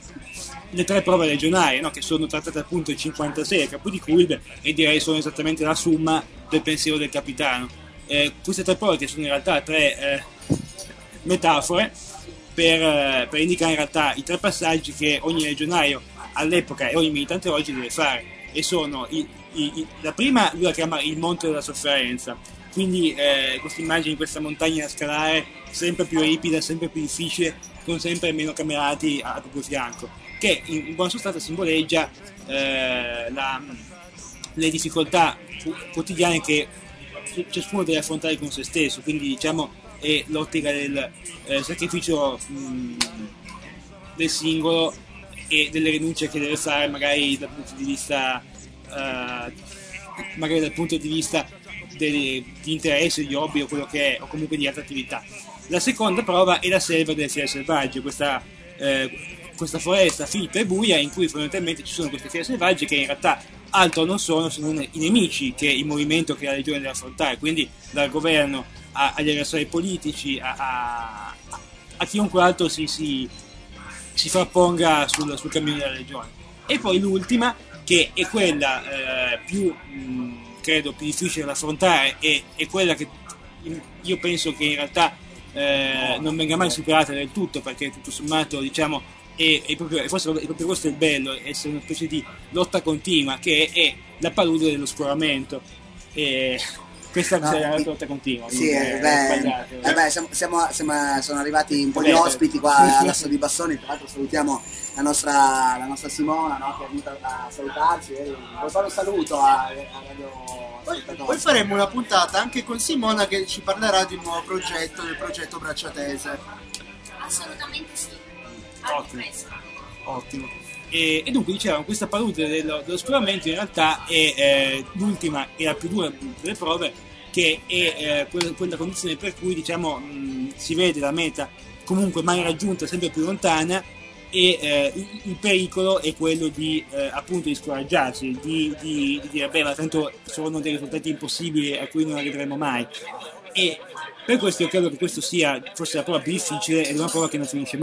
le tre prove legionarie, no? Che sono trattate appunto il cinquantasei a Capo di Cuibe e direi sono esattamente la somma del pensiero del capitano. Eh, queste tre prove che sono in realtà tre eh, metafore per, eh, per indicare in realtà i tre passaggi che ogni legionario all'epoca e ogni militante oggi deve fare, e sono i, i, i, la prima lui la chiama il monte della sofferenza, quindi eh, questa immagine di questa montagna da scalare sempre più ripida, sempre più difficile, con sempre meno camerati al proprio fianco, che in, in buona sostanza simboleggia eh, la, le difficoltà quotidiane che ciascuno deve affrontare con se stesso, quindi diciamo è l'ottica del eh, sacrificio mh, del singolo e delle rinunce che deve fare magari dal punto di vista uh, magari dal punto di vista degli, di interesse, di hobby o quello che è, o comunque di altre attività. La seconda prova è la selva delle fiere selvagge, questa, eh, questa foresta fitta e buia in cui fondamentalmente ci sono queste fiere selvagge che in realtà altro non sono se non i nemici che il movimento che la legione deve affrontare, quindi dal governo a, agli avversari politici a, a, a chiunque altro si, si si frapponga sul, sul cammino della legione. E poi l'ultima, che è quella eh, più mh, credo più difficile da affrontare, e è quella che io penso che in realtà eh, non venga mai superata del tutto, perché tutto sommato diciamo è, è proprio, forse è proprio questo il bello, essere una specie di lotta continua, che è, è la palude dello scoramento. E questa no, è la lotta continua. Sì, eh, beh, eh beh, siamo, siamo, siamo, sono arrivati un po' di ospiti qua all'Asso di Bassoni, tra l'altro salutiamo la nostra, la nostra Simona, no, che è venuta a salutarci, e vuoi fare un saluto a, a Radio poi, poi faremo una puntata anche con Simona che ci parlerà di un nuovo progetto, del progetto Bracciatese. Assolutamente sì. Ottimo. Ottimo. E, e dunque dicevamo, questa palude dello, dello scoramento in realtà è eh, l'ultima e la più dura delle prove, che è eh, quella, quella condizione per cui diciamo mh, si vede la meta comunque mai raggiunta, sempre più lontana, e eh, il, il pericolo è quello di eh, appunto di scoraggiarsi, di, di, di dire beh, ma tanto sono dei risultati impossibili a cui non arriveremo mai. E per questo io credo che questo sia forse la prova più difficile ed è una prova che non finisce mai,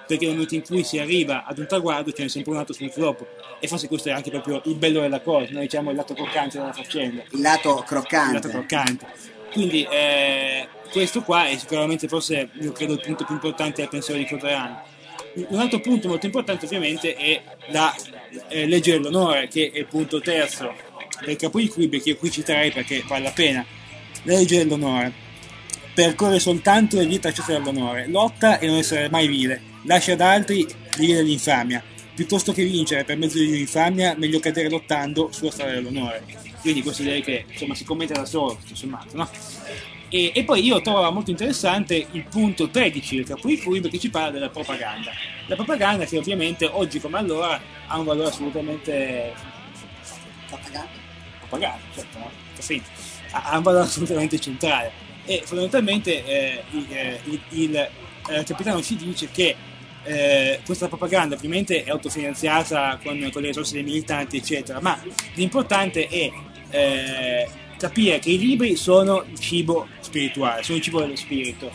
perché nel momento in cui si arriva ad un traguardo ce n'è sempre un altro subito dopo, e forse questo è anche proprio il bello della cosa, noi diciamo il lato croccante della faccenda, Il lato croccante. il lato croccante. Quindi eh, questo qua è sicuramente forse io credo il punto più importante del pensiero di Codreanu. Un altro punto molto importante ovviamente è la eh, legge dell'onore, che è il punto terzo del capo di Kubrick, che io qui citerei perché vale la pena. La legge dell'onore: percorre soltanto le vie tracciate dall'onore, lotta e non essere mai vile, lascia ad altri le vie dell'infamia, piuttosto che vincere per mezzo di un'infamia, meglio cadere lottando sulla strada dell'onore. Quindi questo direi che insomma si commenta da solo, tutto sommato, no? E, e poi io trovo molto interessante il punto tredici del capo di Kubrick, che ci parla della propaganda. La propaganda che ovviamente oggi come allora ha un valore assolutamente Propaganda. propaganda, certo, no? Sì, ha, ha un valore assolutamente centrale. E fondamentalmente eh, il, eh, il, il eh, capitano ci dice che eh, questa propaganda ovviamente è autofinanziata con, con le risorse dei militanti eccetera, ma l'importante è eh, capire che i libri sono il cibo spirituale, sono il cibo dello spirito,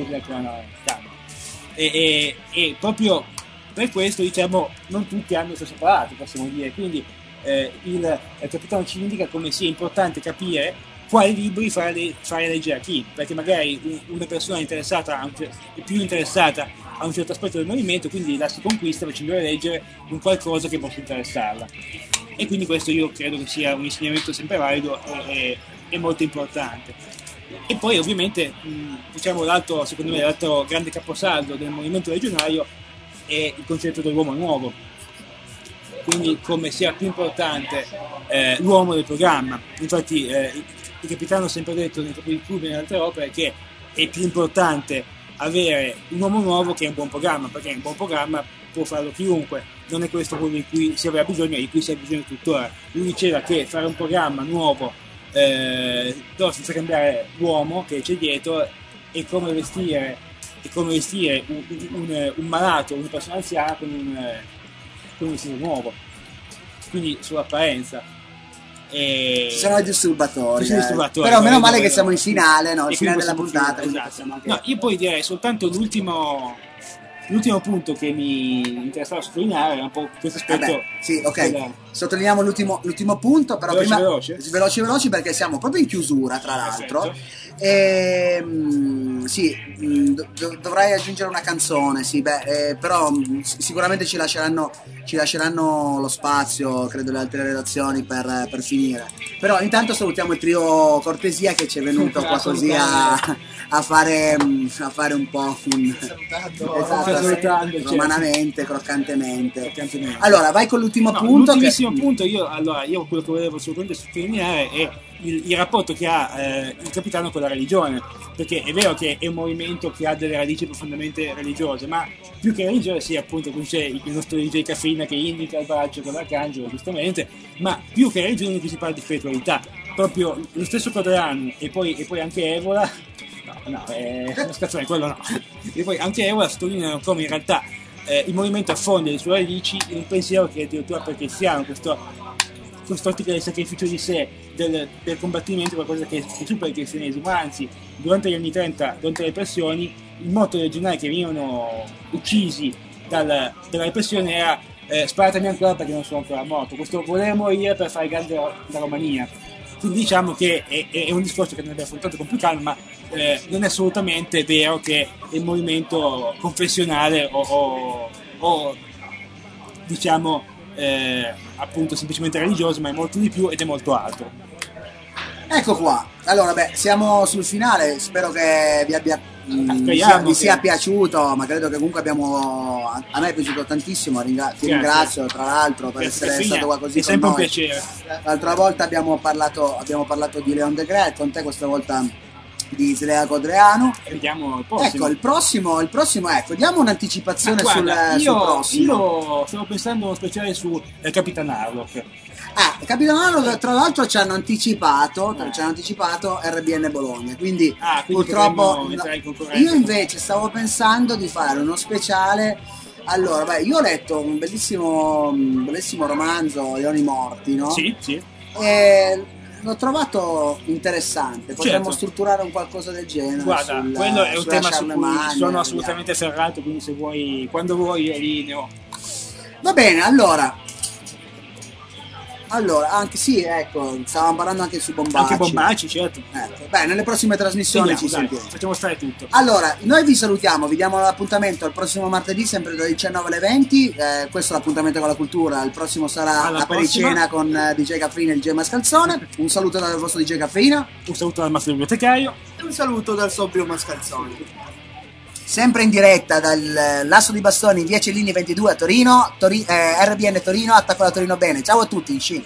e, e, e proprio per questo diciamo non tutti hanno lo stesso palato, possiamo dire, quindi eh, il, il capitano ci indica come sia importante capire quali libri fare, fare leggere a chi, perché magari un, una persona interessata a un, è più interessata a un certo aspetto del movimento, quindi la si conquista facendo leggere un qualcosa che possa interessarla. E quindi questo io credo che sia un insegnamento sempre valido e, e, e molto importante. E poi ovviamente mh, diciamo l'altro, secondo me l'altro grande caposaldo del movimento legionario è il concetto dell'uomo nuovo, quindi come sia più importante eh, l'uomo del programma. Infatti eh, il capitano ha sempre detto nel capo di Kubrick e nelle altre opere che è più importante avere un uomo nuovo che un buon programma, perché un buon programma può farlo chiunque, non è questo quello di cui si aveva bisogno e di cui si ha bisogno tuttora. Lui diceva che fare un programma nuovo eh, dove senza cambiare l'uomo che c'è dietro è come vestire, è come vestire un, un, un malato, una persona anziana con un, con un vestito nuovo, quindi sull'apparenza. E... Ci sono i disturbatori, Ci sono i eh. disturbatori, però meno no, male no, che no. siamo in finale, no? E Il finale quindi della possiamo puntata, quindi chiudere, possiamo anche... esatto. No, io poi direi soltanto l'ultimo l'ultimo punto che mi interessava sottolineare è un po' questo aspetto. Vabbè, sì, ok, della- sottolineiamo l'ultimo, l'ultimo punto, però Veloce, prima veloce? veloci veloci perché siamo proprio in chiusura, tra l'altro. Perfetto. E, mm, sì, mm, do- dovrei aggiungere una canzone, sì, beh, eh, però mm, s- sicuramente ci lasceranno, ci lasceranno lo spazio, credo, le altre redazioni per, per finire. Però intanto salutiamo il trio Cortesia che ci è venuto qua così a, a, fare, mm, a fare un po' un... Salutato. Esatto, salutando, certo. romanamente, croccantemente. Croccantemente. Allora, vai con l'ultimo No, punto. l'ultimissimo che- punto, io, allora, io quello che volevo assolutamente sottolineare è il, il rapporto che ha eh, il capitano con la religione, perché è vero che è un movimento che ha delle radici profondamente religiose, ma più che religiose, sì, appunto, qui c'è il nostro D J Caffina che indica il braccio con l'arcangelo, giustamente, ma più che religione qui si parla di spiritualità. Proprio lo stesso Codreanu e poi, e poi anche Evola, no, no, è una scazzone, quello no, e poi anche Evola sottolineano come in realtà eh, il movimento affonda le sue radici in un pensiero che è addirittura pre-cristiano, questo quest'ottica del sacrificio di sé, del, del combattimento, qualcosa che, che supera il cristianesimo. Anzi, durante gli anni trenta, durante le repressioni, il motto dei legionari che venivano uccisi dal, dalla repressione era eh, sparatemi ancora perché non sono ancora morto, questo voler morire per fare grande la Romania. Quindi diciamo che è, è un discorso che noi abbiamo affrontato con più calma, ma eh, non è assolutamente vero che è un movimento confessionale o, o, o diciamo eh, appunto semplicemente religioso, ma è molto di più ed è molto altro. Ecco qua. Allora, beh, siamo sul finale. Spero che vi abbia mh, vi sia, Speriamo vi che- sia piaciuto, ma credo che comunque abbiamo. A a me è piaciuto tantissimo. Ringra- ti Grazie. ringrazio tra l'altro per Grazie, essere Caffina. stato qua così È con sempre un noi. piacere. L'altra volta abbiamo parlato, abbiamo parlato di Leon De Gret, con te questa volta di Slea Codreanu. E vediamo il prossimo. Ecco, il prossimo, il prossimo, ecco, diamo un'anticipazione Ma guarda, sul, io, sul prossimo. io stavo pensando a uno speciale su eh, Capitan Harlock. Ah, Capitano Harlock, tra l'altro ci hanno anticipato, ci hanno anticipato R B N Bologna, quindi, Ah, quindi purtroppo potremmo no. entrare in concorrenza. Io invece stavo pensando di fare uno speciale. Allora, beh, io ho letto un bellissimo, un bellissimo romanzo, Leoni Morti, no? Sì, sì. E l'ho trovato interessante, potremmo Certo. strutturare un qualcosa del genere. Guarda, sul- quello è un sulla tema su cui Charlemagne, sono assolutamente ferrato, quindi se vuoi, quando vuoi io lineo. Va bene, allora. Allora, anche sì, ecco, stavamo parlando anche su Bombacci. Anche Bombacci, certo. Ecco, beh, nelle prossime trasmissioni Vediamo, ci dai, sentiremo. facciamo stare tutto. Allora, noi vi salutiamo, vi diamo l'appuntamento al prossimo martedì, sempre dalle diciannove alle venti. Eh, questo è l'appuntamento con la cultura. Il prossimo sarà Alla la prossima. pericena con eh, D J Caffrina e D J Mascalzone. Un saluto dal vostro D J Caffrina. Un saluto dal mastro bibliotecario. E un saluto dal Sobrio Mascalzoni. Sempre in diretta dal Lasso di Bastoni, via Cellini ventidue a Torino, Tori- eh, R B N Torino, attacco da Torino bene. Ciao a tutti, sci.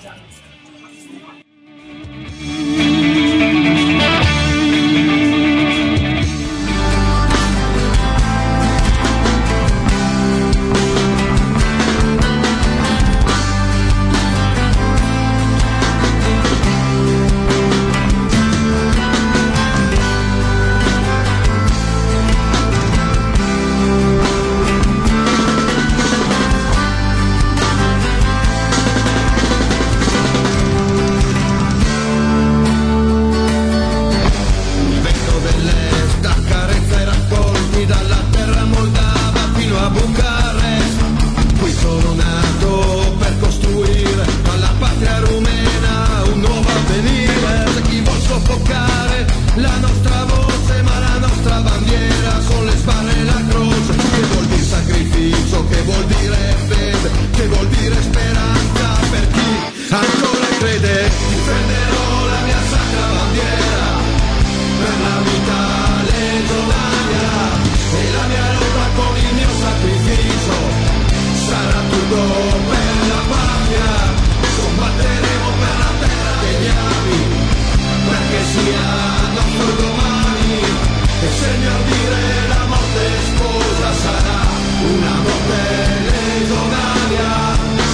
Il vento dell'est accarezza i raccolti dalla terra moldava fino a Bucarest. Qui sono nato per costruire alla patria rumena un nuovo avvenire. C'è chi vuol soffocare la nostra voce, ma la nostra bandiera sono le sbarre e la croce. Che vuol dire sacrificio, che vuol dire fede, che vuol dire speranza per chi ancora crede. Difenderò la mia sacra bandiera per la vita legionaria e la mia lotta con il mio sacrificio sarà tutto per la patria. Combatteremo per la terra degli avi perché sia nostro domani e se il mio ardire la morte sposa sarà una morte legionaria.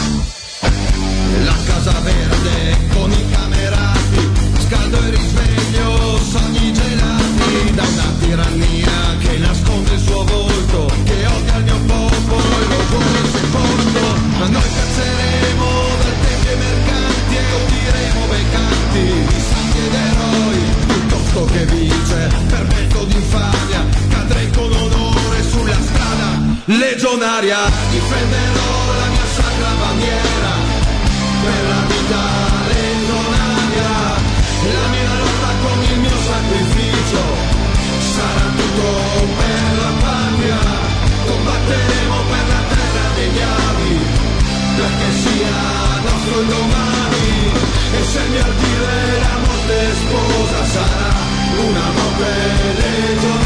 La casa verde con i camerati, scaldo e risveglio, sogni gelati da una tirannia che nasconde il suo volto, che odia il mio popolo e lo vuole sepolto. Ma noi cacceremo dal tempio i mercanti e uddiremo bei canti di santi ed eroi, piuttosto che vincere per mezzo di infamia, cadrei con onore sulla strada legionaria. Difenderò la mia sacra bandiera per la vita legionaria, la mia lotta con il mio sacrificio sarà tutto per la patria. Combatteremo per la terra degli avi perché sia nostro il domani e se il mio ardire la morte sposa sarà una morte legionaria.